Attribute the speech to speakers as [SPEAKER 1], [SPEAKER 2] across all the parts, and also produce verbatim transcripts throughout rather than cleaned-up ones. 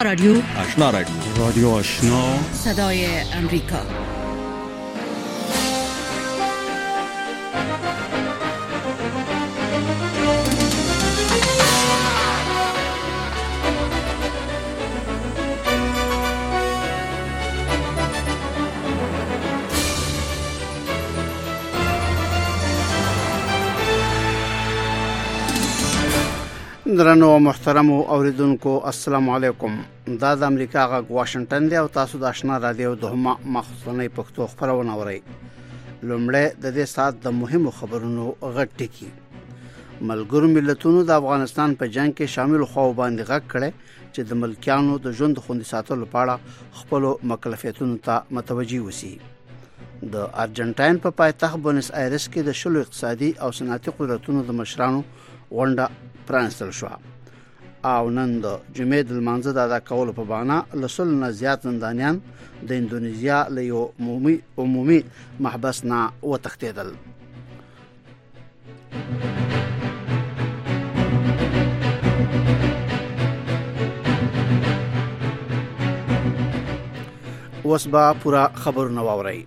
[SPEAKER 1] رادیو
[SPEAKER 2] آشنا رادیو رادیو آشنا
[SPEAKER 1] صدای امریکا.
[SPEAKER 3] درنو محترم اوریدونکو السلام علیکم. دا د امریکا غږ واشنگټن دی او تاسو د آشنا رادیو دوهمه مخصوصنۍ پښتو خبرونه اورئ. لومړی د دې سات د مهمو خبرونو غټ ټکی. ملګرو ملتونو د افغانستان په جنگ کې شامل خو باندې غږ کړي چې د ملکیانو د ژوند خوندي ساتلو لپاره خپل مکلفیتونو ته متوجي وسی. د ارجنټاین په پایتخت بونس ایرس کې د شلو اقتصادي او صنعتي قدرتونو د مشرانو غونډه پرانستل شو او نن د جمعې د لمانځه د ادا کولو په بهانه لسل نه زیات زندانیان د اندونیزیا له یو عمومي عمومي محبس نه وتښتېدل. اوس به پورا خبرونه واورئ.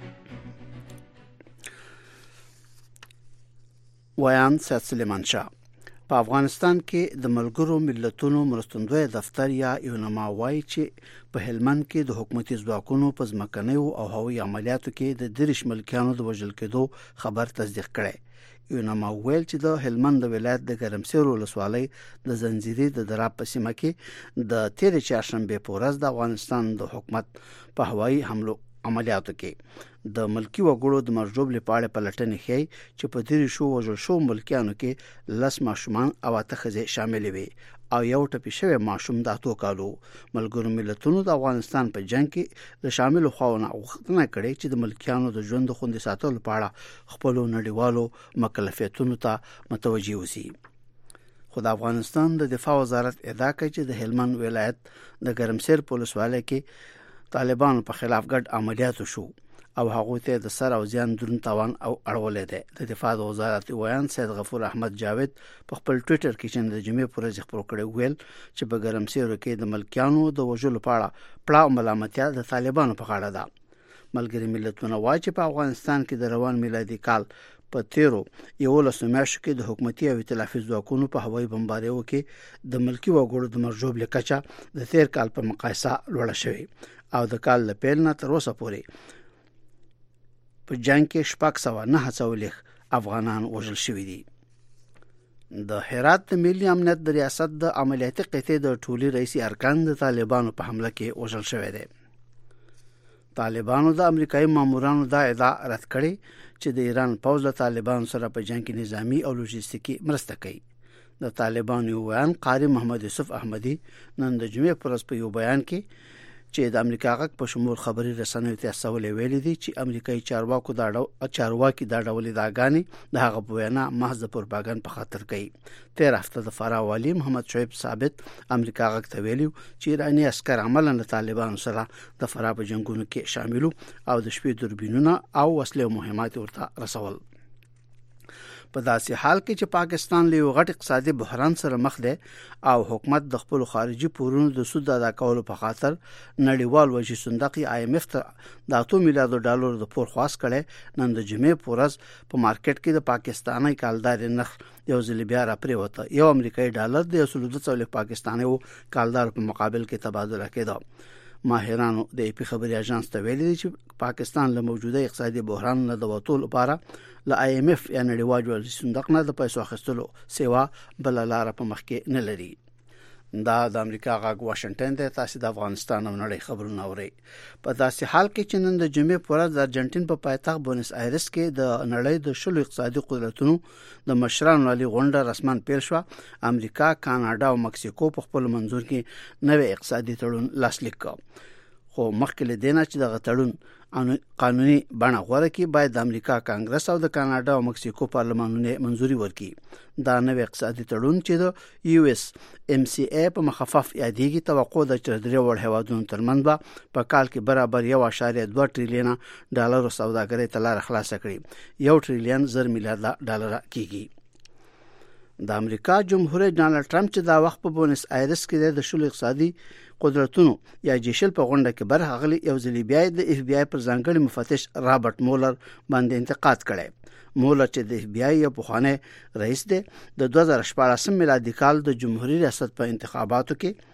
[SPEAKER 3] ویان سید سلیمان شاه په افغانستان کې د ملګرو ملتونو مرستندوی دفتر یا یونما وایي چې په هلمند کې د حکومتي ځواکونو په ځمکنیو او هوایي عملیاتو کې د دریش ملکیانو د وژل کېدو خبر تصدیق کړي. یونما ویل چې د هلمند ولایت د ګرمسیر ولسوالۍ د زنجیرې د دراب په سیمه کې د تیر چهارشنبه په ورځ د افغانستان د حکومت په هوایي حملو عملیاتو کې د ملکی وګړو د مرجوب لپاره پلټنې ښيي چې په دې شو وژل شو ملکیانو کې لس ماشومان او اته ښځې شامل وي او یو ټپي شوی ماشوم د اتو کالو. ملګرو ملتونو د افغانستان په جنگ کې د شامل خواونه غوښتنه کړې چې د ملکیانو د ژوند خوندي ساتلو لپاره خپل نړیوالو مکلفیتونو ته متوجي وسی. خو د افغانستان د دفاع وزارت ادعا کوي چې د هلمند ولایت د ګرمسیر پولیسوالۍ کې طالبانو په خلاف ګډ عملیات شو او هغه ته د سر او زیان درن تاوان او اړولې ده. د دفاع وزارت ویان سید غفور احمد جاوید په خپل ټوئیټر کې چې د جمعې پر ورځ خبرو کړی ویل چې په ګرمسیر کې د ملکیانو د وژلو لپاره پړاو ملامتیا د طالبانو په غاړه ده. ملګری ملتونه وایي چې په افغانستان کې د روان میلادي کال په تیرو یو لسو میاشتو کې د حکومتي او ائتلافي ځواکونو په هوایي بمباریو کې د ملکی وګړو د مرجوب لکچا د تیر کال په مقایسه لوړه شوې او د کال له پیل نه تر اوسه پورې په جنگ کې شپږ سوه نه څلوېښت افغانان وژل شوي دي. د هرات د ملي امنیت د ریاست د عملیاتي قطعې د ټولي رئیسي ارکان د طالبانو په حمله کې وژل شوی دی. طالبانو د امریکایي مامورانو دا ادعا رد کړې چې د ایران پوځ له طالبانو سره په جنگ کې نظامی او لوجستیکي مرسته کوي. د طالبانو ویان قاری محمد یوسف احمدی نن د جمعې پر ورځ په یو بیان کې چې د امریکا غږ په شمول خبري رسنیو ته سوال ویلي دي چې امریکایي چارواکو دا ډول چارواکي دا ډول داګانی د هغه په وینا محض پروپاګاندا په خاطر کوي. تیر هفته د فراه والی محمد شعیب ثابت امریکا غږ ته ویلو چې ایرانی عسكر عملاً د طالبانو سره د فراه په جنگونو کې شامل او د شپې دوربینونه او وسلې او مهمات ورته رسول. په داسې حال کې چې پاکستان له یو غټ اقتصادي بحران سره مخ دی او حکومت د خپل خارجي پورونو د سود ادا کولو په خاطر نړیوال وجې صندوق آی ایم ایف ته د اتو میلیارډ ډالر د پور خواست کړي. نن د جمعې په ورځ په مارکیټ کې د پاکستاني کالدار نرخ یو ځل بیا را پریوته. یو امریکایي ډالر د یو سل دوه څلوېښت پاکستاني کالدار په مقابل کې تبادله کېده. ماهرانو د ای پی خبري اژانس ته ویلي چې پاکستان له موجوده اقتصادي بحران نه د وټول لپاره له آی ایم ایف یا نړیوال صندوق نه د پیسو اخیستلو سیوا بل لار په مخ کې نه لري. دا د امریکا غږ واشنگټن دی. تاسو د افغانستان او نړۍ خبرونه اورئ. په داسې حال کې چې نن د جمعې په ورځ د ارجنټین په پایتخت بونس ایرس کې د نړۍ د شلو اقتصادي قدرتونو د مشرانو لاري غونډه رسمان پیل شو. امریکا، کاناډا او مکسیکو په خپل منځور کې نوې اقتصادي تړون لاسلیک کړ. خو مخکې له دې نه چې د تړون قانوني بڼه غوړه کې باید د امریکا کانګرس او د کاناډا او مکسیکو پارلمانونه منځوري ورکړي. دا نوې اقتصادي تړون چې د یو اس ام سی ای په مخفف یادېږي توقع د چردري وړ هوادونو ترمنځ په کال کې برابر یو اشاریه دوه ټریلیون ډالر سوداګرۍ ته لار خلاص کړي. یو ټریلیون زر میلیارډ ډالر کېږي. د امریکا جمهور رئیس ډانلډ ټرمپ چې دا وخت په بونس آیرس کې د شل اقتصادي قدرتونو یا جیشل په غونډه کې برخه اخلي یو ځل بیا د اف بی آی پر ځانګړي مفتش رابرټ مولر باندې انتقاد کړي. مولر چې د اف بی آی یو پخوانی رئیس دی د دوه زره شپاړس میلادي کال د جمهوریت ریاست په انتخاباتو کې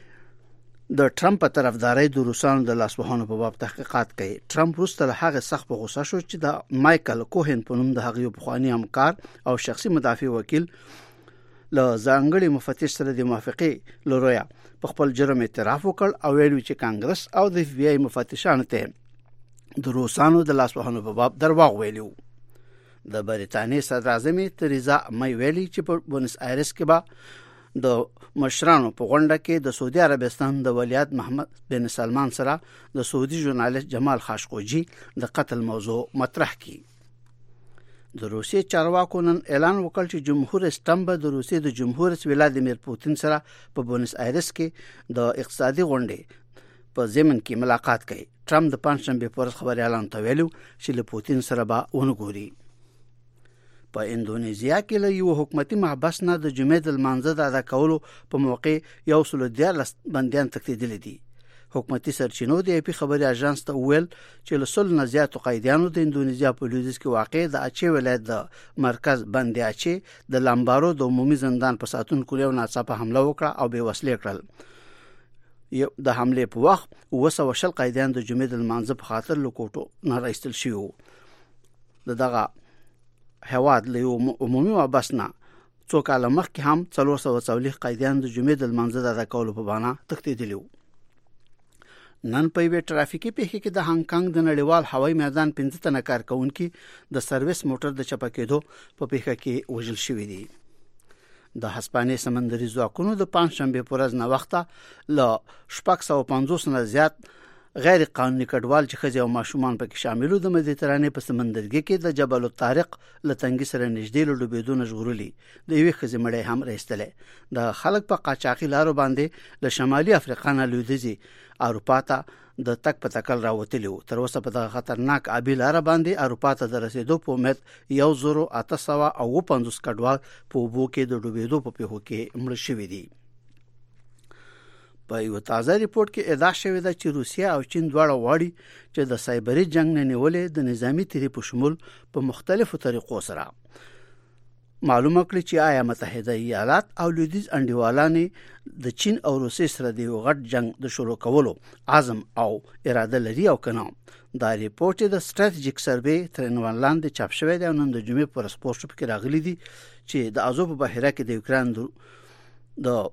[SPEAKER 3] د ټرمپ په طرفداري د روسانو د لاسوهانو په باب تحقیقات کوي. ټرمپ وروسته له هغه سخت په غوسه شو چې د مایکل کوهن په نوم د هغه پخوانی همکار او شخصي مدافع وکیل له ځانګړي مفتش سره د موافقې لرویا په خپل جرم اعتراف وکړ او ویل چې کانګرس او د اف بی آی مفتشانو ته د روسانو د لاسوهانو په باب درواغ ویلو. د بریتانیې صدر اعظم تریزا مې ویلي چې په بونس آیرس کې به د مشرانو په غونډه کې د سعودي عربستان د ولیعهد محمد بن سلمان سره د سعودي ژورنالیست جمال خاشقجي د قتل موضوع مطرح کړي. د روسیې چارواکو نن اعلان وکړ چې جمهور رئیس ټرمپ د روسیې د جمهور رئیس ولادیمیر پوتین سره په بونس آیرس کې د اقتصادي غونډې په ضمن کې ملاقات کوي. ټرمپ د پنځشنبه پر خبري اعلان ته ویلو چې له پوتین سره به ونګوري. په اندونیزیا کې له یو حکومتي محبس نه د جمعې د لمانځه د ادا کولو په موقع یو سل دیارلس بندیان تښتېدلي دي. حکومتي سرچینو د ای پی خبري اژانس ته ویل چې له سل نه زیاتو قیدیانو د اندونیزیا په لویدیځ کې واقع د اچي ولایت د مرکز بندي اچي د لامبارو د عمومي زندان په ساتونکو یو ناڅاپه حمله وکړه او بې وسلې کړل. یو د حمله په وخت وسه وشل قیدیان د جمعې د لمانځه په خاطر لوکوټو نه راستل شو. دغه هواد له عمومي محبس نه څو کاله مخکې هم څلور سوه څلوېښت قیدیان د جمعې د لمانځه د ادا کولو په بهانه تښتېدلي وو. نن په یوې ټرافیکي پیښې کې د هانګ کانګ د نړیوال هوایي میدان پنځه تنه کارکونکي د سرویس موټر د چپه کېدو په پیښه کې وژل شوي دي. د هسپانیې سمندري ځواکونو د پنځشنبه په ورځ نه وخته له شپږ سوه پنځوس نه زیات غیر قانوني کډوال چې ښځې او ماشومان پکې شاملو د مدیترانې په سمندرګي کې د جبل الطارق له تنګي سره نږدې له ډوبېدو نه ژغورلي. د یوې ښځې مړی هم راایستلی. د خلک په قاچاقي لارو باندې له شمالي افریقا نه لویدیځي اروپا ته د تک په تکل راوتلی وو. تر اوسه په دغه خطرناک آبي لاره باندې اروپا ته د رسیدو په امید یو زرو اته سوه او پنځوس کډوال په اوبو کې د ډوبېدو په پیښو کې مړه شوي دي. په یو تازه ریپورت کې ادعا شوې ده چې روسیه او چین دواړه غواړي چې د سایبري جنگ نه نیولې د نظامی تیری په شمول په مختلفو طریقو سره معلومه کړي چې آیا متحده ایالات او لویدیځ انډیوالانې د چین او روسیې سره د یو غټ جنگ د شروع کولو عزم او اراده لري او کنه. دا ریپورت د ستراتیژیک سروې تر عنوان لاندې چاپ شوی دی او نن د جمعې پر سپورت کې راغلي دي چې د ازوف بحیره کې د یوکران د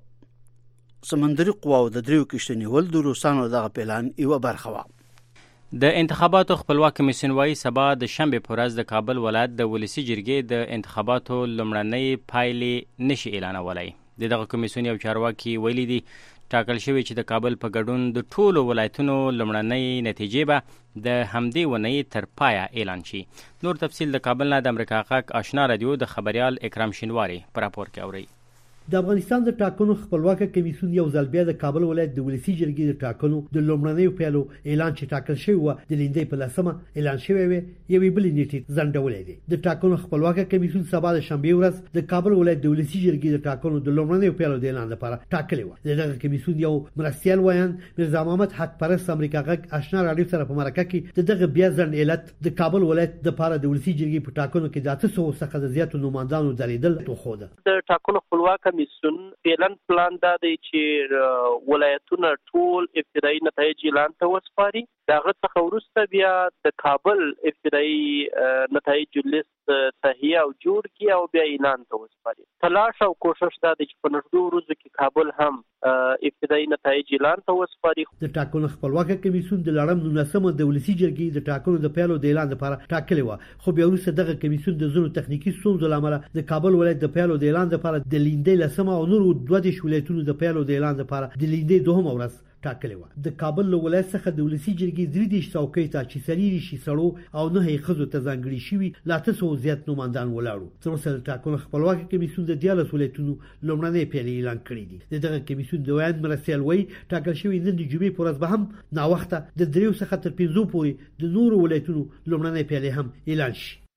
[SPEAKER 3] سمندري قواو د دریو کشتۍ نیول د روسانو دغه پلان یوه برخه وه.
[SPEAKER 4] د انتخاباتو خپلواک کمیسیون وايي سبا د شنبې په ورځ د کابل ولایت د ولسي جرګې د انتخاباتو لومړنۍ پایلې نشي اعلانولی. د دغه کمیسیون یو چارواکي ویلي دي ټاکل شوی چې د کابل په ګډون د ټولو ولایتونو لومړنۍ نتیجې به د همدې ونې تر پایه اعلان شي. نور تفصیل د کابل نه د امریکا غږ آشنا رادیو د خبریال اکرام شینواری په راپور کې اوري.
[SPEAKER 5] د افغانستان د ټاکنو خپلواک کمیسیون یو ځل بیا د کابل ولایت د ولسي جرګې د ټاکنو د لومړنیو پیلو اعلان چې ټاکل شوی و د لیندۍ په لسمه اعلان شوی و یوې بلې نیټې ځنډولې دي. د ټاکنو خپلواک کمیسیون سبا د شنبې ورځ د کابل ولایت د ولسي جرګې د ټاکنو د لومړنیو پیلو د اعلان لپاره ټاکلې و. دغه کمیسیون یو مرستیال وایان مرزا محمد حق پرست امریکا غږ آشنا رادیو سره په مرکه کې د دغه بیا ځنډ علت د کابل ولایت د لپاره د ولسي جرګې په ټاکنو کې د اته سوه څخه د زیاتو نوماندانو درېدل توخوده.
[SPEAKER 6] د ټاکنو خپلواک کمیسیون پلان پلان دا دی چې ولایتونه ټول ابتدایي نتایج اعلان ته وسپاري. دغه څخه وروسته بیا د کابل ابتدایي نتایج لیست تهیه او جوړ کی او بیا اعلان ته وسپاري. تلاش او کوشش دا دی چې په نږدې ورځو کې کابل هم ابتدایي نتایج اعلان ته وسپاري.
[SPEAKER 5] د ټاکنو خپلواک کمیسیون د لړم نولسمه د ولسي جرګې د ټاکنو د پیلو د اعلان لپاره ټاکلې و، خو بیا وروسته دغه کمیسیون د زړو تخنیکی ستونزو لامل د کابل ولایت د پیلو د اعلان لپاره د لیندۍ لسمه او نورو دوه دیرش ولایتونو د پیلو د اعلان لپاره د لیندۍ دوهمه ورځ ټاکلې و. د کابل له ولایت څخه د ولسي جرګې درې دیرش څوکۍ ته چې څلېرویشت سړو او نهه یې ښځو ته ځانګړي شوي له اته سوو زیات نوماندان ولاړو. تر اوسه د ټاکنو خپلواک کمیسیون د دیارلس ولایتونو لومړنۍ پیلې اعلان کړي دي. د دغه کمیسیون د ویاند مرستیال وایي ټاکل شوي نن د جمعې په ورځ به هم ناوخته د دریو څخه تر پنځو پورې د نورو ولایتونو لومړنۍ پیلې هم اعلان شي.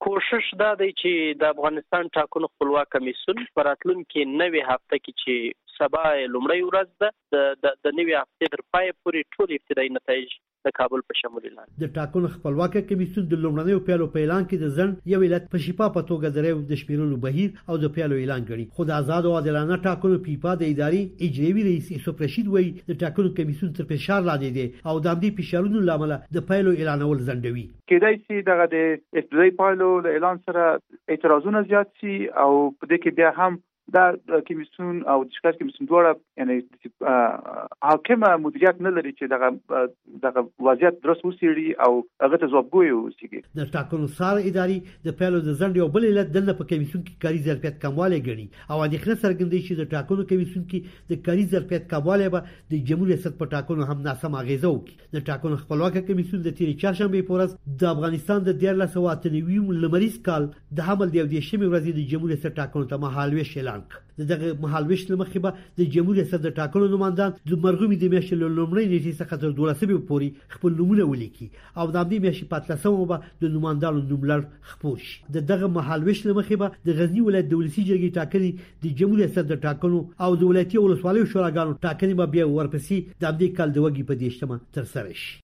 [SPEAKER 6] کوشش دا دی چې د افغانستان ټاکنو خپلواک کمیسیون په راتلونکي نوې هفته کې چې سبا لومړی ورځ ده د د نوې هفتې تر پای پورې ټول ابتدایي نتایج د کابل په شمول اعلان.
[SPEAKER 5] د ټاکنو خپلواک کمیسیون د لومړنیو پیلو په اعلان کې د ځن یو علت په شفاف توګه د ریو د شمیرلو بهیر او د پیلو اعلان کړي. خو د آزاد او عادلانه ټاکنو پیپا د ادارې اجرایي رئیس یوسف رشید وایي د ټاکنو کمیسیون تر فشار لاندې دی او د همدې فشارونو لامل د پیلو اعلانول ځنډوي.
[SPEAKER 7] کېدای شي دغه د ابتدایي پیلو له اعلان سره اعتراضونه زیات شي او په دې کې بیا هم دا کمیسیون او د شکایت کمیسیون دواړه یعنی حاکمه مدیریت نه لري چې دغه دغه وضعیت درست وسیړي او هغه ته ځوابګوی وسیږي.
[SPEAKER 5] د ټاکنو سار ادارې د پیلو د ځنډ یو بل علت د په کمیسیون کې کاري ظرفیت کموالی ګڼي او اندېښنه څرګندوي چې د ټاکنو کمیسیون کې د کاري ظرفیت کموالی به د جمهوریت ریاست په ټاکنو هم ناسم اغیزه وکړي. د ټاکنو خپلواک کمیسیون د تیرې چهارشنبې په ورځ د افغانستان د دیارلس سوه اته نوي لمریز کال د حمل د یودېرشمې ورځې د جمهوریت ریاست ټاکنو ته مهالویش اعلان د دغه مهالویش لمخې به د جمهوریت ریاست د ټاکنو نمائندان د مرغومي د میاشتې له لومړۍ نیټې څخه تر دولسمې پورې خپل نومونه ولیکي او د همدې میاشتې په اتلسمه به د نمائندانو نوملړ خپور شي. د دغه مهالویش لمخې به د غزني ولایت د ولسي جرګې ټاکنې د جمهوریت ریاست د ټاکنو او د ولایتي ولسوالیو شوراګانو ټاکنې به بیا ورپسې د همدې کال د وږي په دېرشمه ترسره شي.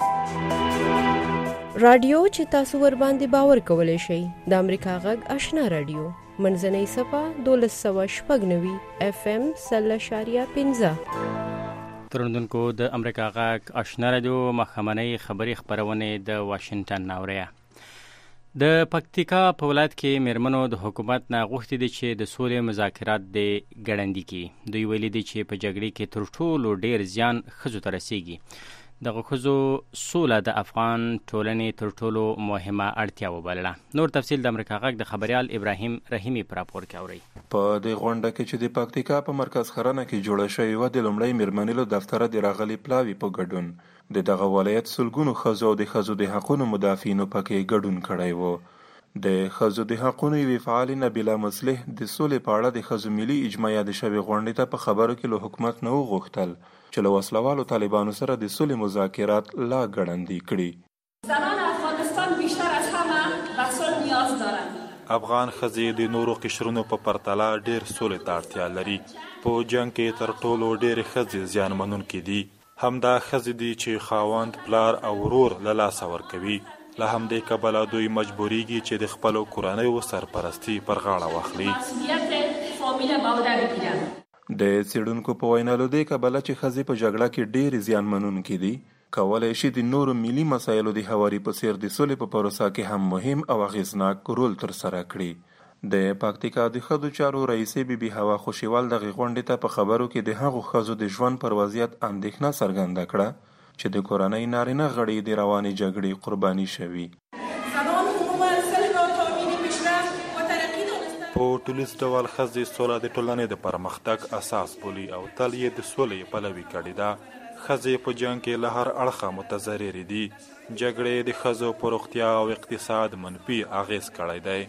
[SPEAKER 8] رادیو چې تاسو ور باندې باور کولای شئ د امریکا غږ آشنا رادیو منځنۍ صفه دولس سوه شپږ نوي اف ام سل اشاریه پنځه.
[SPEAKER 4] ترندونکو د امریکا غږ آشنا رادیو مخامنۍ خبري خبرونه د واشنگټن ناوړه. د پکتیکا په ولایت کې میرمنو د حکومت نه غوښتي دي چې د سولې مذاکرات د ګړندي کې دوی ویلي دي چې په جګړې کې تر ټولو ډیر زیان ښځو ته رسیږي. دغه ښځو سوله د افغان ټولنې تر ټولو مهمه اړتیا وبلله. نور تفصیل د امریکا غږ د خبريال ابراهیم رحیمی پر راپور کې اوري.
[SPEAKER 9] په دې غونډه کې چې د پکتیکا په مرکز خرانه کې جوړه شوې و د لومړی میرمنیلو دفتر د راغلي پلاوی په ګډون د دغه ولایت سلګونو ښځو د ښځو د حقوقو مدافعینو پکې ګډون کړی و. د ښځو د حقوقو یوې فعالې نبیله مصلح د سولې په اړه د ښځو ملي اجماع یاد شوې غونډې ته په خبرو کې له حکومت نه وغوښتل چې له وسلوالو طالبانو سره د سولې مذاکرات لا ګړندي کړي.
[SPEAKER 10] زنان افغانستان بیشتر از همه به صلح نیاز دارند.
[SPEAKER 11] افغان ښځې د نورو قشرونو په پرتله ډېر سولې ته اړتیا لري. په جنګ کې تر ټولو ډېرې ښځې زیان منونکې دي. همدا ښځې دي چې خاوند پلار او ورور له لاسه ورکوي. له همدې کبله دوی مجبوریږي چې د خپلو کورنیو سرپرستي پر غاړه واخلي.
[SPEAKER 9] د څېړونکو په وینا له دې کبله چې ښځې په جګړه کې ډېرې زیانمنونکې دي کولی شي د نورو ملي مسایلو د هواري په څېر د سولې په پروسه کې هم مهم او اغېزناک رول ترسره کړي. د پکتیکا د ښځو چارو رئیسې بي بي هوا خوشیوال دغې غونډې ته په خبرو کې د هغو ښځو د ژوند پر وضعیت اندېښنه څرګنده کړه چې د کورنۍ نارینه غړي د روانې جګړې قرباني شوي.
[SPEAKER 11] په ټولیز ډول ښځې سوله د ټولنې د پرمختګ اساس بولي او تل یې د سولې پلوي کړې ده. ښځې په جنګ کې له هر اړخه متضررې دي. جګړې د ښځو په روغتیا او اقتصاد منفي اغېز کړی دی.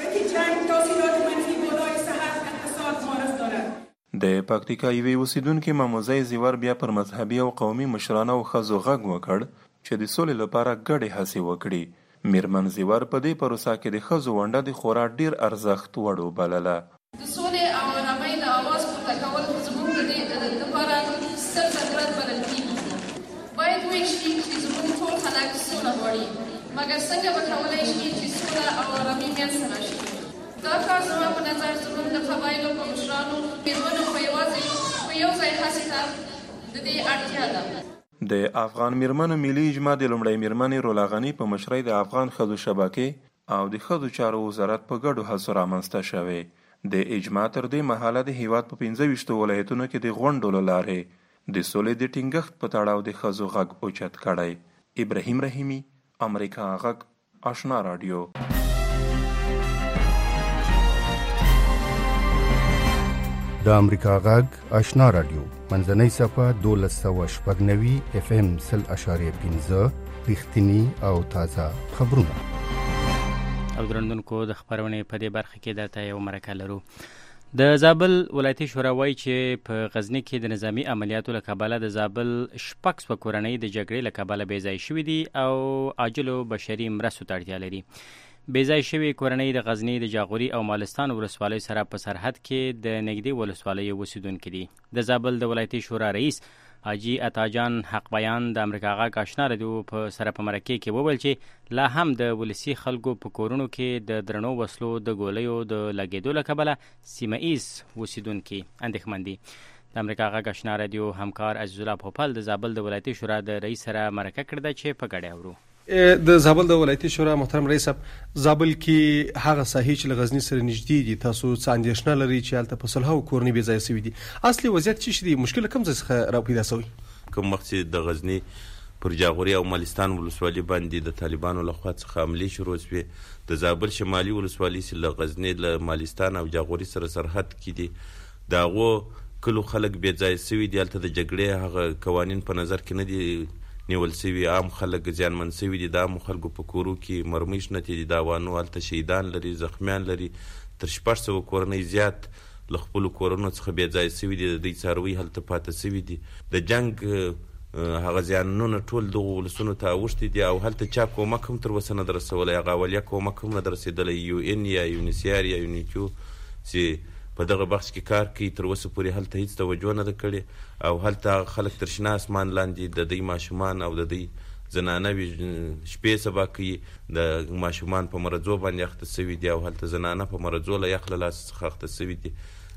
[SPEAKER 9] د پکتیکا یوې اوسیدونکې ماموزۍ زیور بیا پر مذهبي او قومي مشرانو او ښځو غږ وکړ چې د سولې لپاره ګډې هڅې وکړي. میرمن زیور په دې پروسه کې د ښځو ونډه د خورا ډیر ارزښت وړ وبلله.
[SPEAKER 12] د سولې او آرامۍ د اواز پورته کول زموږ د دې لپاره ستر ضرورت بلل کېږي. باید وویل شي چې زموږ ټول خلک سوله غواړي، مګر څنګه به کولی شي چې سوله او آرامي منځته راشي؟ دا کار زما په نظر زموږ د قبایلو په مشرانو میرمنو په یوازې په یو ځای هڅې ته د دې اړتیا ده.
[SPEAKER 9] د افغان میرمنو ملي اجماع د لومړۍ میرمنې رولا غني په مشرۍ د افغان ښځو شبکې او د ښځو چارو وزارت په ګډو هڅو رامنځته شوې. د اجماع تر دې مهاله د هیواد په پنځه ویشتو ولایتونو کې د غونډو له لارې د سولې د ټینګښت په تړاو د ښځو غږ اوچت کړی. ابراهیم رحیمی، امریکا غږ آشنا رادیو.
[SPEAKER 13] د امریکا غږ آشنا رادیو منځنۍ صفه دولس سوه شپږ نوي اف ام سل اشاریه پنځه رښتینی او تازه خبرونه.
[SPEAKER 4] او درندونکو د خبرونې په دې برخه کې درته یو مرکه لرو. د زابل ولایتي شورا وایي چې په غزني کې د نظامی عملیاتو له کبله د زابل شپږ سوه کورنۍ د جګړې له کبله بې ځای شوي دي او عاجلو بشري مرستو ته اړتیا لري. بیځای شوی کورنۍ د غزنی د جاغوري او مالستان ولسوالۍ سره په سرحد کې د نږدې ولسوالۍ اوسیدونکي دي. د زابل د ولایتي شورا رئیس حاجی عطاجان حق بیان د امریکا غاک آشنا رادیو په سره په مرکه کې وویل چې لا هم د ولسی خلکو په کورونو کې د درنو وسلو د ګولیو د لګیدو له کبله سیمه ایز اوسیدونکي اندېښمن دي. د امریکا غاک آشنا رادیو همکار عزیز الله پوپل د زابل د ولایتي شورا د رئیس سره مرکه کړې چې په ګډه اورو.
[SPEAKER 14] د زابل د ولایتي شورا محترم رئیس صاحب، زابل کې هغه ساحې چې له غزنی سره نږدې دي، تاسو څه اندېښنه لري چې هلته په سلهاوو کورنۍ بې ځایه شوي دي؟ اصلي وضعیت څه شی دی؟ مشکل کوم ځای څخه راپیدا شوی؟
[SPEAKER 15] کوم وخت چې د غزنی پر جاغوري او مالستان ولسوالۍ باندې د طالبانو لخوا څخه حملې شروع شوې، د زابل شمالي ولسوالۍ چې له غزنی له مالستان او جاغوري سره سرحد کې دي، د هغو کلو خلک بې ځایه شوي دي. هلته د جګړې هغه قوانین په نظر کې نه دي نیول شوي، عام خلک زیانمن شوي دي. د عامو خلکو په کورو کې مرمۍ شنتې دي، د اوانو هلته شهیدان لري، زخمیان لري. تر شپږ سوه کورنۍ زیات له خپلو کورونو څخه بې ځایه شوي دي، د دوی څاروي هلته پاته شوي دي. د جنګ هغه زیانونه ټول دغو ولسونو ته اوښتي دي او هلته چا کومک هم تر اوسه نه ده رسولی، هغه اولیه کومک هم نه ده رسېدلی. یو ان یا یونیسیار یا یونیکیو چې په دغه بخش کې کار کوي تر اوسه پورې هلته هیڅ توجه نه ده کړې او هلته خلک تر شنه اسمان لاندې د دوی ماشومان او د دوی زنانه شپې سبا کوي، د ماشومان په مرضو باندې اخته شوي دي او هلته زنانه په مرضو له یخ له لاسه څخه اخته شوي دي.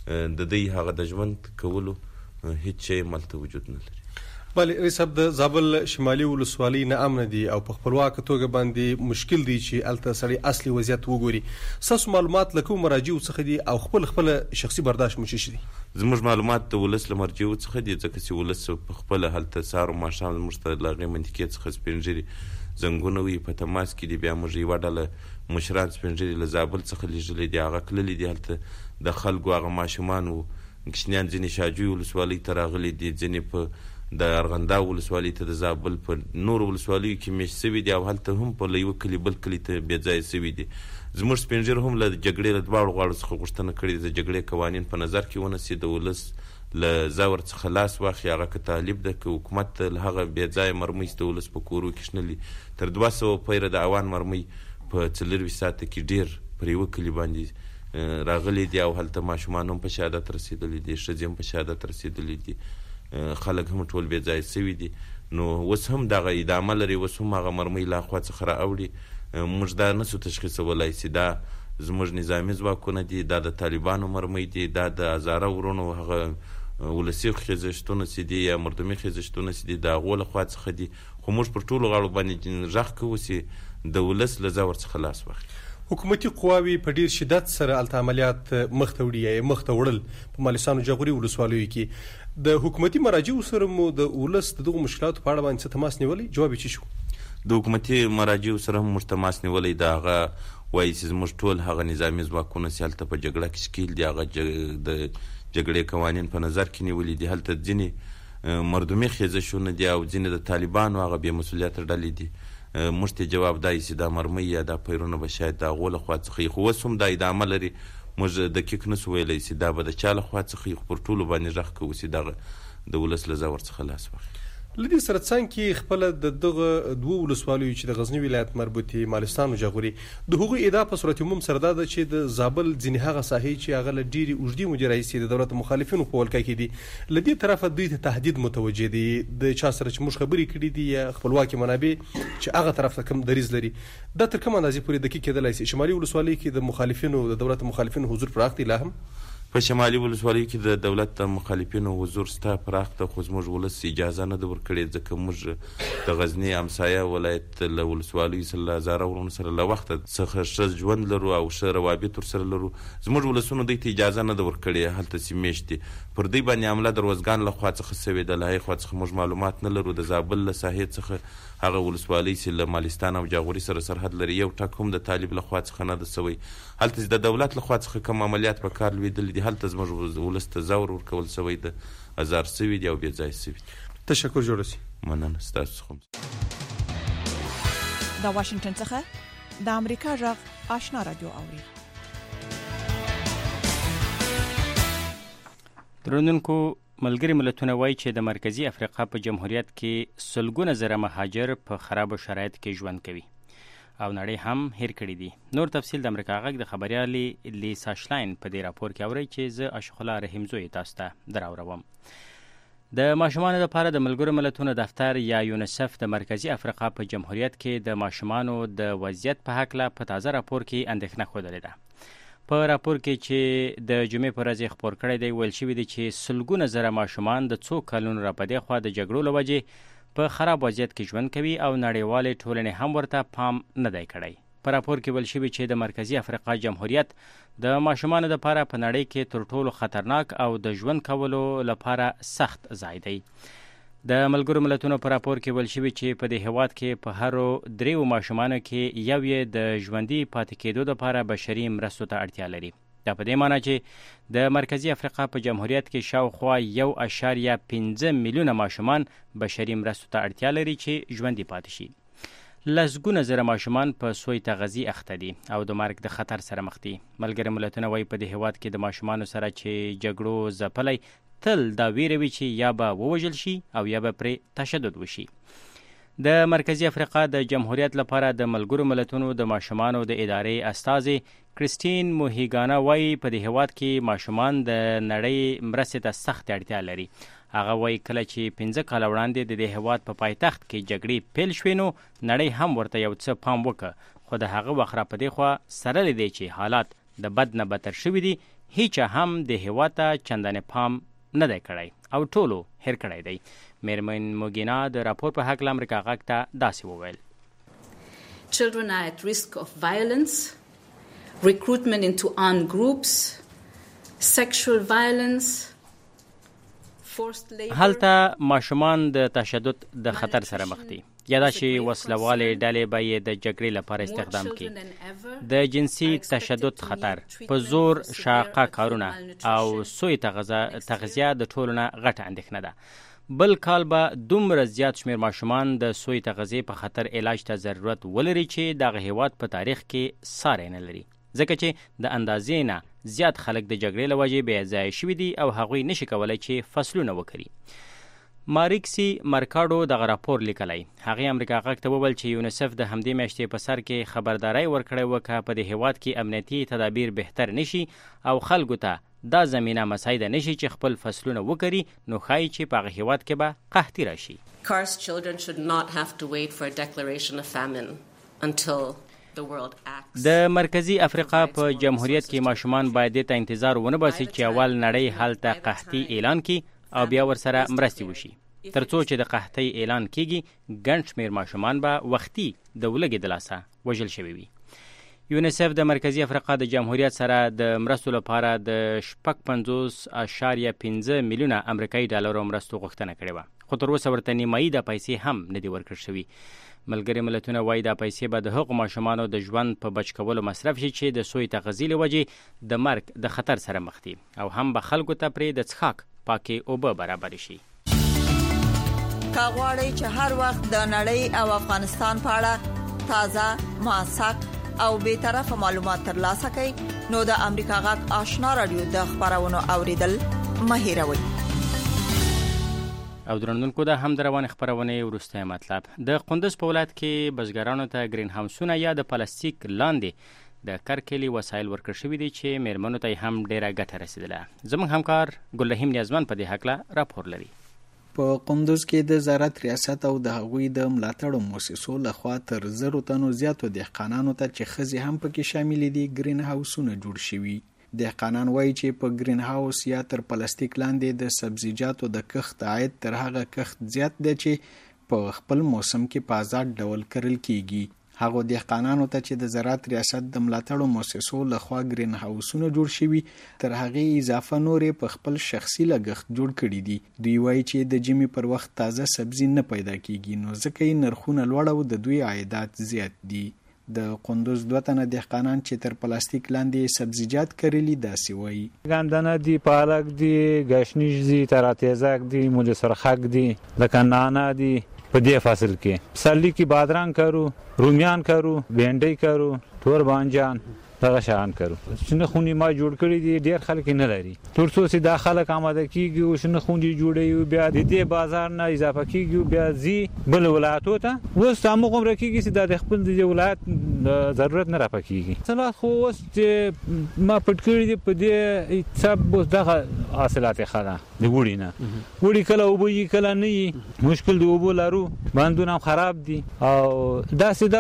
[SPEAKER 15] د دوی هغه د ژوند کولو هیڅ شی هلته وجود نه لري.
[SPEAKER 14] بله رئیس صاحب، د زابل شمالي ولسوالۍ نه امنه دي او په خپلواکه توګه باندې مشکل دی چې هلته سړی اصلي وضعیت وګوري. ستاسو معلومات له کومو مراجعو څخه دي او خپل خپله شخصي برداشت مو څه شي دي؟
[SPEAKER 15] زموږ معلومات د ولس له مرجعو څخه دي، ځکه چې ولس په خپله هلته سهار و ماښام زموږ ته له هغې منطقې څخه سپین ږیري زنګونه وي په تماس کې دي. بیا موږ یوه ډله مشران سپین ږیري له زابل څخه لیږلي دي، هغه تللي دي هلته د خلکو هغه ماشومان و کشنیان ځینې شاجوی ولسوالۍ ته راغلي دي، ځینې په د ارغندا ولسوالۍ ته د زابل په نورو ولسوالیو کې میشت شوي دي او هلته هم په له یوه کلي بل کلي ته بې ځایه شوي دي. زموږ سپین ږیرو هم له جګړې له دواړو غاړو څخه غوښتنه کړې ده د جګړې قوانین په نظر کې ونیسي، د ولس له زور څخه لاس واخلي. هغه که طالب ده که حکومت له هغه بې ځایه مرمۍ چې د ولس په کورو کې شنلي، تر دوه سوه پیره د اوان مرمۍ په څلرویشت ساعته کې ډېر پر یوه کلي باندې راغلي دي او هلته ماشومان هم په شهادت رسېدلي دي، ښځې هم په شهادت رسېدلي دي، خلک هم ټول بې ځایه شوي دي. نو اوس هم دغه ادامه لري، اوس هم هغه مرمۍ له خوا څخه رااوړي. موږ دا نسو تشخیصولی چې دا زموږ نظامي ځواکونه دي، دا د طالبانو مرمۍ دي، دا د هزاره ورونو هغه ولسي خیزشتونه چې دي یا مردمي خیزشتونه چې دي د هغو له خوا څخه دي. خو موږ پر ټولو غاړو باندې غږ کوو چې د ولس له زور څخه لاس واخلي.
[SPEAKER 14] حکومتي قواوې په ډیر شدت سره هلته عملیات مخته وړي یا مخته وړل په مالستان او جاغوري ولسوالیو کې. د حکومتي مراجعو سره مو د ولس د دغو مشکلاتو په اړه باندې څه تماس نیولی؟ جواب یې څه شو؟
[SPEAKER 15] د حکومتي مراجعو سره هم موږ تماس نیولی، د هغه وایي چې زموږ ټول هغه نظامي ځواکونه چې هلته په جګړه کې ښکیل دي هغه د جګړې قوانین په نظر کې نیولي دي. هلته ځینې مردمي خیزشونه دي او ځینې د طالبانو هغه بې مسؤلیته ډلې دي. موږ ته جواب دی چې دا مرمۍ یا دا پیرونه به شاید د هغو له خوا څخه خو اوس هم دا ادامه لري. موږ دقیق نسو ویلی چې دا به د چا له خوا څخه خو پر ټولو باندې غږ کوو چې دغه د ولس له زور څخه لاس واخلي.
[SPEAKER 14] له دې سره څنګ کې خپله د دغه دوو ولسوالیو چې د غزني ولایت مربوطې مالستان او جاغوري د هغوی ادعا په صورت عموم سره دا ده چې د زابل ځینې هغه ساحې چې هغه له ډېرې اوږدې مودې راهیسې د دولت مخالفینو په ولکه کې دي، له دې طرفه دوی ته تهدید متوجه دي د چا سره چې موږ خبرې کړي دي یا خپلواکې منابع چې هغه طرف ته کوم دریځ لري. دا تر کوم اندازې پورې دقیق کېدلی شي؟ شمالي ولسوالۍ کې د مخالفینو د دولت مخالفینو حضور پراخ دی لا هم؟
[SPEAKER 15] په شمالي ولسوالیو کې د دولت د مخالفینو حضور شته پراخ ده، خو زموږ ولس اجازه نه ده ورکړې، ځکه موږ د غزني همسایه ولایت له ولسوالیو سره له هزاره ورونو سره له وخته څخه ښه ژوند لرو او ښه روابط ورسره لرو. زموږ ولسونو دوی ته اجازه نه ده ورکړې هلته چې میشت دي. پر دوی باندې حمله د روزګان له خوا څخه شوې ده، له هغې خوا څخه موږ معلومات نه لرو. د زابل له ساحې څخه هغه ولسوالۍ چې له مالستان او جاغوري سره سرحد لري یو ټک هم د طالب له خوا څخه نه ده شوی. هلته چې د دولت له خوا څخه کوم عملیات په کار لوېدلي دي هلته زموږ ولس ته زور ورکول شوی ده، ازار شوي دي او بې ځایه شوي دي.
[SPEAKER 14] تشکر جوړه شي.
[SPEAKER 15] مننه ستاسو څخه.
[SPEAKER 16] د واشنګټن څخه د امریکا غږ آشنا رادیو اوري.
[SPEAKER 4] درنونکو ملګري ملتونه وایي چې د مرکزی افریقا په جمهوریت کې سلګونه زره مهاجر په خرابو شرایط کې ژوند کوي. او نړۍ هم هیر کړی دي. نور تفصیل د امریکا غږ د خبريالې لیسا شلاین په دې راپور کې اوري چې زه اشخلا رحیمزوی تاسو ته دراوړم. د ماشومانو لپاره د ملګرو ملتونو دفتر یا یونیسف د مرکزی افریقا په جمهوریت کې د ماشومانو د وضعیت په هکله په تازه راپور کې اندېښنه ښودلې ده. په راپور کې چې د جمعې په ورځ خپور کړی دی ویل شوي دي چې سلګونه زره ماشومان د څو کلونو راپدې خوا د جګړو له وجې په خراب وضعیت کې ژوند کوي او نړیوالې ټولنې هم ورته پام نه دی کړی. په راپور کې ویل شوي چې د مرکزی افریقا جمهوریت د ماشومانو لپاره په نړۍ کې تر ټولو خطرناک او د ژوند کولو لپاره سخت ځای دی. د ملګرو ملتونو په راپور کې ویل شوي چې په دې هیواد کې په هرو دریو ماشومانو کې یو یې د ژوندي پاتې کېدو لپاره بشري مرستو ته اړتیا لري. دا په دې معنی چې د مرکزی افریقا په جمهوریت کې شاوخوا یو اشاریه پنځه میلیونه ماشومان بشري مرستو ته اړتیا لري چې ژوندي پاتې شي. لسګونه زره ماشومان په سوی تغذی اخته دي او د مرګ د خطر سره مخ دي. ملګري ملتونه وایي په دې هیواد کې د ماشومانو سره چې جګړو ځپلی تل دا ویره وي چې یا به ووژل شي او یا به پرې تشدد وشي. د مرکزی افریقا د جمهوریت لپاره د ملګرو ملتونو د ماشومانو د ادارې استازي کریستین موهیګانا وایي په دې هیواد کې ماشومان د نړۍ مرستې ته سخت اړتیا لري. هغه وایي کله چې پنځه کاله وړاندې د دې هیواد په پایتخت کې جګړې پیل شوې نو نړۍ هم ورته یو څه پام وکړ، خو د هغه وخت را په دې خوا سره له دې چې حالات د بد نه بدتر شوي دي هیچا هم د هیواد ته چندانې پام نه دی کړی او ټولو هیر کړی دی. میرمن موګینا د راپور په هکله امریکا غږ ته داسې وویل:
[SPEAKER 17] Children are at risk of violence, recruitment into armed groups, sexual violence,
[SPEAKER 4] هلته ماشومان د تشدد د خطر سره مخ دي، یا دا چې وسلوالې ډلې به یې د جګړې لپاره استخدام کړي. د جنسي تشدد خطر، په زور شاقه کارونه او سوی تغذیه د ټولو نه غټه اندېښنه ده. بل کال به دومره زیات شمیر ماشومان د سوی تغذیې په خطر علاج ته ضرورت ولري چې دغه هیواد په تاریخ کې ساری نه لري، ځکه چې د اندازې نه زیات خلک د جګړې له وجې بې ځایه شوي دي او هغوی نشي کولی چې فصلونه وکړي. ماریکسی مرکاډو دغه راپور لیکلی. هغې امریکا غږ ته وویل چې یونیسف د همدې میاشتې په سر کې خبرداری ورکړی و که په دې هیواد کې امنیتي تدابیر بهتر نشي او خلکو ته دا زمینه مساعده نشي چې خپل فصلونه وکړي نو ښایي چې په هغه هیواد کې به قحطي راشي.
[SPEAKER 18] Cursed children should not have to wait for a declaration of famine until
[SPEAKER 4] د مرکزی افریقا په جمهوریت کې ماشومان باید دې ته انتظار ونه باسي چې اول نړۍ هلته قحطي اعلان کړي او بیا ورسره مرستې وشي. تر څو چې د قحطۍ اعلان کیږي ګڼ شمېر ماشومان به وختي د ولږې د لاسه وژل شوي وي. یونیسف د مرکزی افریقا د جمهوریت سره د مرستو لپاره د شپږ پنځوس اشاریه پنځه میلیونه امریکایي ډالرو مرستو غوښتنه کړې وه، خو تر اوسه ورته نیمایي دا پیسې هم نه دي ورکړل شوي. ملګري ملتونه وایي دا پیسې به د هغو ماشومانو د ژوند په بچ کولو مصرف شي چې د سوی تغذیې له وجې د مرګ د خطر سره مخ دي او هم به خلکو ته پرې د څښاک پاکې اوبه برابر شي.
[SPEAKER 16] که غواړئ چې هر وخت د نړۍ او افغانستان په اړه تازه، موثق او بې طرفه معلومات ترلاسه کړئ نو د امریکا غږ آشنا رادیو د خبرونو اوریدل مه هېروئ.
[SPEAKER 4] او درنونکو دا هم د روانې خپرونې وروستی مطلب. د قندوز په ولایت کې بزګرانو ته ګرین هاوسونه یا د پلاستیک لاندې د کرکلي وسایل ورکړل شوي دي چې میرمنو ته هم ډیره ګټه رسیدله. زموږ همکار ګلرحیم نیازمن په دې هکله راپور لري.
[SPEAKER 19] په قندوز کې د زراعت ریاست او د هغوی د ملاتړو مؤسسو لخوا تر زرو تنو زیاتو دهقانانو ته چې ښځې هم پکې شاملې دي ګرین هاوسونه جوړ شوي. دهقانان وایي چې په ګرین هاوس یا تر پلاستیک لاندې د سبزیجاتو د کښت عاید تر هغه کښت زیات دی چې په خپل موسم کې په آزاد ډول کرل کیږي. هغو دهقانانو ته چې د زراعت ریاست د ملاتړو مؤسسو لخوا ګرین هاوسونه جوړ شوي تر هغې اضافه نورې په خپل شخصي لګښت جوړ کړي دي. دوی وایي چې د ژمي پر وخت تازه سبزي نه پیدا کیږي نو ځکه یې نرخونه لوړ او د دوی عایدات زیات دي. د قندوز دوه تنه دهقانان چې تر پلاستیک لاندې سبزیجات کرلی داسې وایي:
[SPEAKER 20] گندنه دی، پالک دی، گشنیج دی، تراتیزک دی، مولی سرخک دی، لکه نانا دی. په دې فصل کې پسرلی کې بادرنګ کرو، رومیان کرو، بینډۍ کرو، تور بانجان، دغه شان کړو شنه خونی ما جوړ کړی دي ډیر خلک نه لري تر څو چې دا خلک آماده کیږي او شنه خونی جوړي بیا د دې بازار نه اضافه کیږي بیا زی بل ولایتو ته اوس هم کوم رکیږي چې د خپل د ولایت ضرورت نه راپکیږي څنګه خو اوس چې ما پټ کړی دي په دې حساب اوس دغه حاصلات خاله د وړي نه وړي کله وبوي کله نه مشکل دی وبو لارو باندونه خراب دي او دا سیده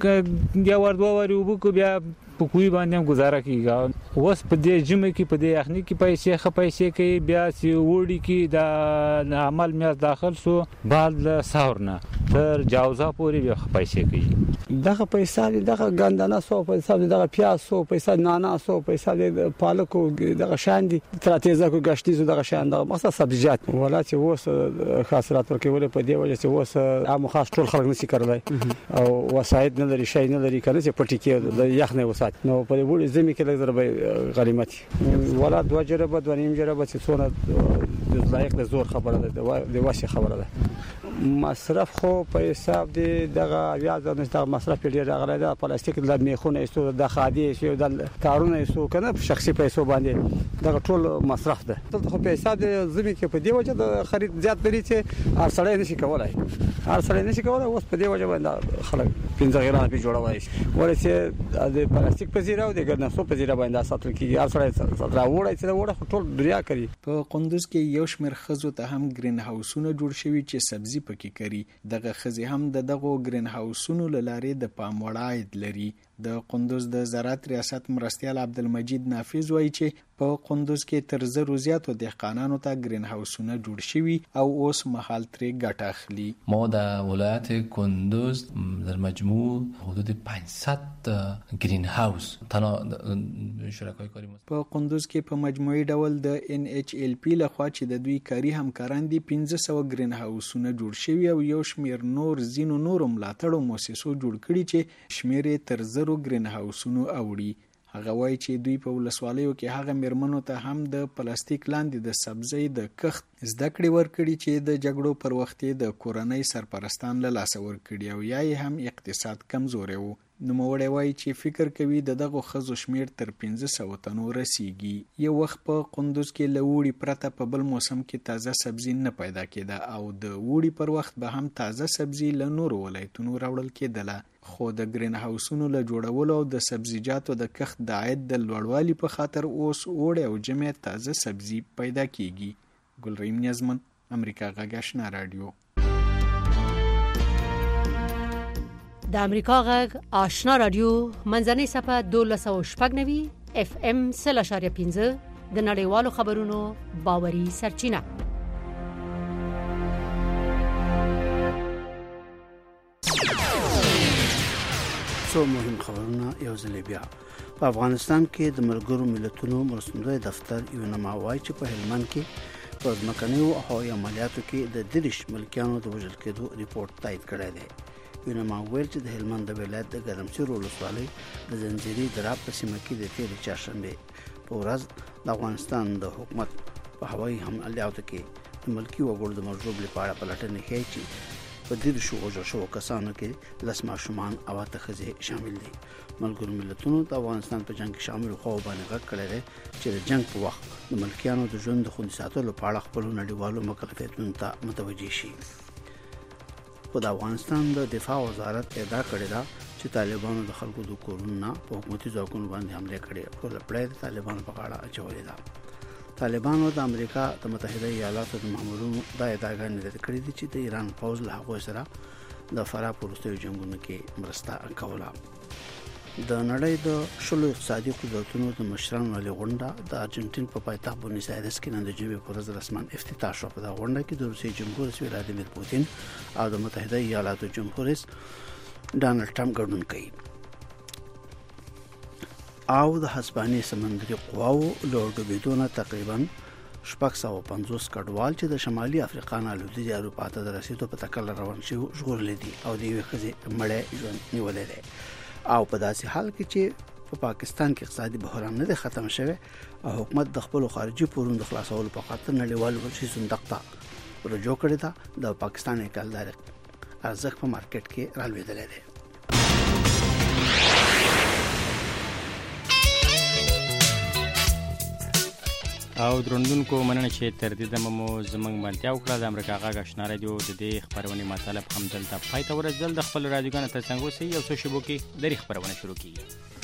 [SPEAKER 20] یا ور دوه ور وبو کو بیا په کوی باندې هم گزاره کیږي اوس په دې جمع کې په دې اخنی کې پیسې خ پیسې کوي بیا سی وړي کې د عمل میاس داخل سو بعد ساورنه تر جاوزا پورې بیا پیسې کوي
[SPEAKER 21] دغه پیسې دغه ګندنه سو پیسې دغه پیاز سو پیسې نانا سو پیسې پالکو دغه شان دي تراتیزه کو غشتي سو دغه شان دغه مخصوص سبزیجات ولات اوس خاصرات ورکول په دې وجه چې اوس عام خاص ټول خلک نشي کولای او وسایت نه لري شي نه لري کنه چې پټی کې د یخنه وسات نو په وړي زمي کې لږ ضربه غلیمت ولا دوه جربه دوه نیم جربه چې څونه د لایق د زور خبره ده د واسي خبره ده مصرف خو په حساب دی دغه بیا د مستغ مصرف ډیر راغلی دا پلاستیک د میخونه ایستو د خادي شی د کارونه ایستو کنه شخصي پیسو باندې دغه ټول مصرف ده دلته خو په حساب دی زمي کې په دی وجه د خرید زیات لري چې هر سړی نشي کولای هر سړی نشي کولای اوس په دی وجه باندې خلک پنځه غیرانه په جوړوي ورته د پلاستیک په زیرا او د ګرنسو په زیرا باندې ساتل کیږي هر سړی راوړی چې وړه ټول دنیا کوي
[SPEAKER 19] په قندوز کې یو شمېر خزو ته هم گرین هاوسونه جوړ شوي چې سبزي پکې کوي دغه خزي هم د دغه گرین هاوسونو لاره د پام وړ عاید لري د قندوز د زراعت ریاست مرستیال عبدالمجید نافذ وایي چې په قندوز کې تر زرو زیاتو دهقانانو ته گرین هاوسونه جوړ شوي او اوس مهال ترې ګټه اخلي
[SPEAKER 22] ما در ولایت قندوز در مجموع حدود پانصد گرین هاوس تنها شرکای کاری
[SPEAKER 19] په قندوز کې په مجموعي ډول د ان ایچ ال پی لخوا چې د دوی کاري همکاران دي پنځه سوه گرین هاوسونه جوړ شوي او یو شمیر نور ځینو نورو ملاتړو مؤسسو جوړ کړي چې شمیر تر زرو گرین هاوسونو اوړي هغه وایي چې دوی په ولسوالیو کې هغه میرمنو ته هم د پلاستیک لاندې د سبزی د کښت زده کړې ورکړي چې د جګړو پر وخت د کورنۍ سرپرستان له لاسه ورکړي او یا هم اقتصاد کمزوری وو نوموړی وایي چې فکر کوي د دغه ښځو شمیر تر پنځه سوه تنو رسیږي یو وخت په قندوز کې له وړي پرته په بل موسم کې تازه سبزي نه پیدا کېده او د وړي پر وخت به هم تازه سبزي له نورو ولایتونو راوړل کېدله خو د گرین هاوسونو له جوړولو او د سبزیجاتو د کښت د عاید د لوړوالي په خاطر اوس اوړی او ژمی تازه سبزي پیدا کېږي ګلریم نیازمن امریکا غږ آشنا رادیو
[SPEAKER 1] د امریکا غږ آشنا رادیو منځنۍ صفه دولس او شپږ نوي اف ام سل اشاریه پنځه د نړیوالو خبرونو باوري سرچینه
[SPEAKER 3] څو مهم خبرونه یو ځل بیا په افغانستان کې د ملګرو ملتونو مرستندوی دفتر یو نماوای چې په هلمند کې په ځمکنیو او هوایي عملیاتو کې د دریش ملکیانو د وژل کېدو ریپورت تایید کړی دی یو نماویل چې د هلمند د ولایت د ګرمسیر ولسوالۍ د زنجیري دراب په سیمه کې د تېرې چهارشنبې په ورځ د افغانستان د حکومت په هوایي عملیاتو کې د ملکي وګړو د مرجوب لپاره پلټنې ښیي چې په دې شو وژل شوو کسانو کې لس ماشومان او اته ښځې شامل دي ملګرو ملتونو د افغانستان په جنگ کې شامل خو باندې غږ کړی دی چې د جنگ په وخت د ملکیانو د ژوند د خوندي ساتلو په اړه خپل نړیوالو مکلفیتونو ته متوجه شي په د افغانستان د دفاع وزارت ادعا کړې ده چې طالبانو د خلکو د کورونو په حکومتي ځواکونو باندې حمله کړې او ټول پړې د طالبانو په اړه اچولې ده طالبانو د امریکا د متحده ایالاتو د مامورینو د ادعاګانې رد کړې دي چې د ایران پوځ له هغوی سره د فراه په وروستیو جنګونو کې مرسته کوله د نړۍ د شلو اقتصادي قدرتونو د مشرانو له غونډه د ارجنټین په پایتخت بونیس ایرس کې نن د جمعې په ورځ رسماً افتتاح شو په دا غونډه کې د روسیې جمهور رئیس ولادیمیر پوتین او د متحده ایالاتو جمهور رئیس ډانلډ ټرمپ ګډون کوي او د هسپانیې سمندري قواو له ډوبېدو نه تقریبا شپږ سوه پنځوس کډوال چې د شمالي افریقا نه لویدیځې اروپا ته د رسېدو په تکل روان شوي ژغورلي دي او د یوې ښځې مړی ژوند نیولی دی او په داسې حال کې چې په پاکستان کې اقتصادي بحران نه دی ختم شوی او حکومت د خپلو خارجي پورونو د خلاصولو په خاطر نړیوال ورشي صندوق ته رجوع کړې ده د پاکستان کلدار ارزښت په مارکیټ کې رالوېدلی دی
[SPEAKER 4] او درندونکو مننه چې تر دې دمه مو زموږ ملتیا وکړه. د امریکا غږ آشنا رادیو د دې خبرونې مطلب هم دلته پای ته ورسېدل. د خپل رادیوګانو ترڅنګ اوسئ، یو څو شېبو کې درې خبرونه شروع کیږي.